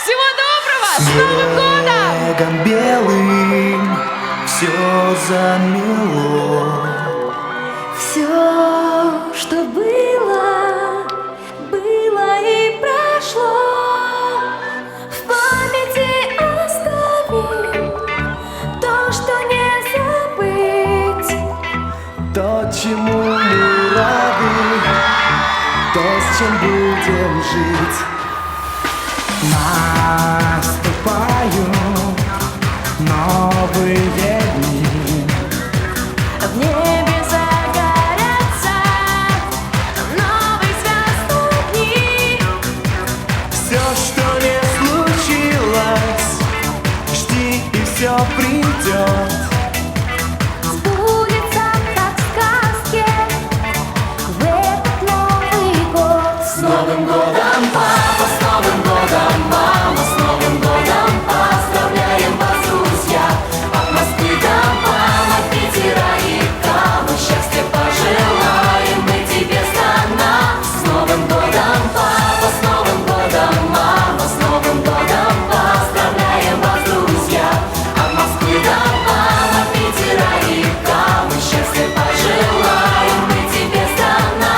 Всего доброго! С Новым годом! Снегом белым все замело. Все, что было, было и прошло. В памяти оставим то, что не забыть. То, чему мы рады, то, с чем будем жить. Наступают новые дни. В небе загорятся новые звездные дни. Все, что не случилось, жди, и все придет. Сбудется, как в сказке, в этот Новый год. С Новым годом, папа, с Новым годом, мама, с Новым годом, поздравляем вас, друзья. От Москвы до Бама, Питера и Камы, счастья пожелаем мы тебе, страна. С Новым годом, папа, с Новым годом, мама, с Новым годом, поздравляем вас, друзья. От Москвы до Бама, Питера и Камы, счастья пожелаем мы тебе, страна.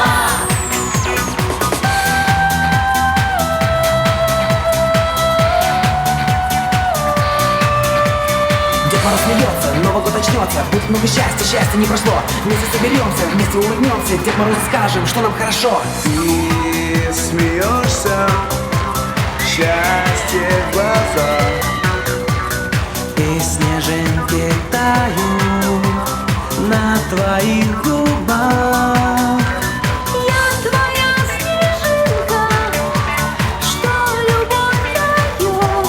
Дед Мороз смеется, Новый год начнется. Будет много счастья, счастья не прошло. Вместе соберемся, вместе улыбнемся. Дед Мороз скажем, что нам хорошо. Ты смеешься, счастье в глазах, И снежинки тают на твоих губах. Я твоя снежинка, что любовь дает.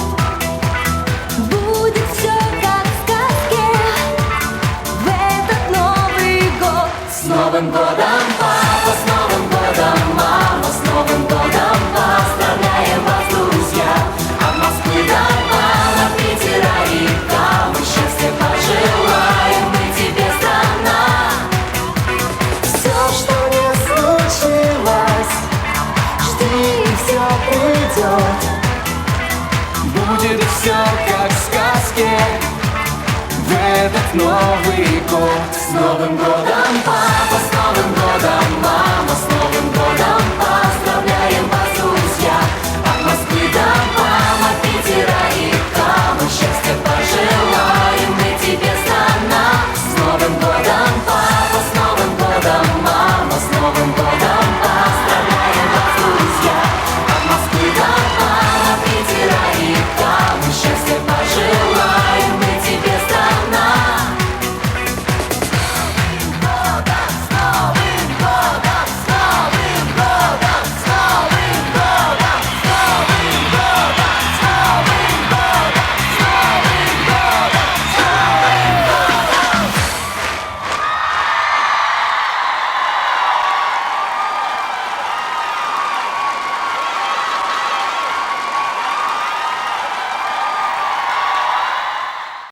Будет все как в сказке в этот Новый год. С Новым годом, папа, с Новым годом, мама, с Новым годом, поздравляем вас, друзья. От Москвы до Бама, Питера и Камы, счастья пожелаем мы тебе, страна. Все, что не случилось, жди, и все придет. Будет все как в сказке в этот Новый год. С Новым годом, папа.